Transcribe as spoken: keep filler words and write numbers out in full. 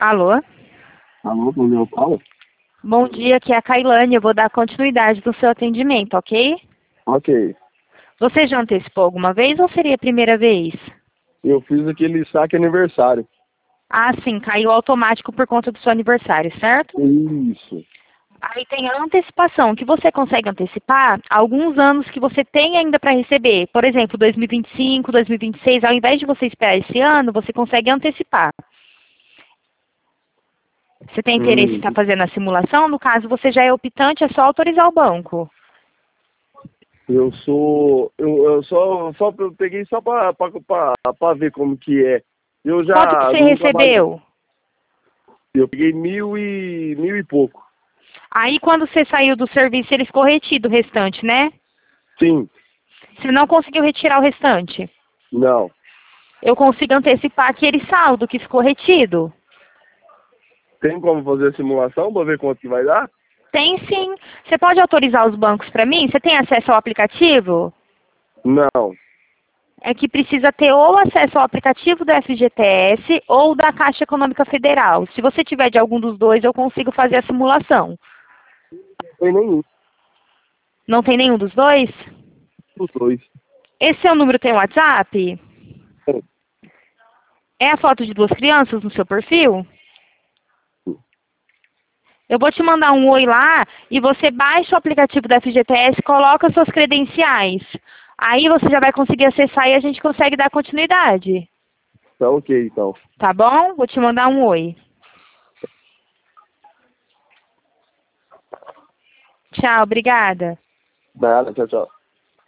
Alô? Alô, com o Paulo? Bom dia, aqui é a Kailane. Eu vou dar continuidade no seu atendimento, ok? Ok. Você já antecipou alguma vez ou seria a primeira vez? Eu fiz aquele saque aniversário. Ah, sim, caiu automático por conta do seu aniversário, certo? Isso. Aí tem a antecipação, que você consegue antecipar alguns anos que você tem ainda para receber. Por exemplo, dois mil e vinte e cinco, dois mil e vinte e seis, ao invés de você esperar esse ano, você consegue antecipar. Você tem interesse em Hum, estar fazendo a simulação? No caso, você já é optante, é só autorizar o banco. eu sou. Eu, eu só, só eu peguei só pra, pra, pra, pra ver como que é. Eu Quanto que já você não trabalho. recebeu? Eu peguei mil e mil e pouco. Aí, quando você saiu do serviço, ele ficou retido o restante, né? Sim. Você não conseguiu retirar o restante. Não. Eu consigo antecipar aquele saldo que ficou retido. Tem como fazer a simulação pra ver quanto que vai dar? Tem sim. Você pode autorizar os bancos para mim? Você tem acesso ao aplicativo? Não. É que precisa ter ou acesso ao aplicativo do F G T S ou da Caixa Econômica Federal. Se você tiver de algum dos dois, eu consigo fazer a simulação. Tem nenhum Não tem nenhum dos dois? dos dois. Esse seu número tem WhatsApp? É a foto de duas crianças no seu perfil? Eu vou te mandar um oi lá e você baixa o aplicativo da F G T S e coloca suas credenciais. Aí você já vai conseguir acessar e a gente consegue dar continuidade. Tá ok, então. Tá bom? Vou te mandar um oi. Tchau, obrigada. Nada, tchau, tchau.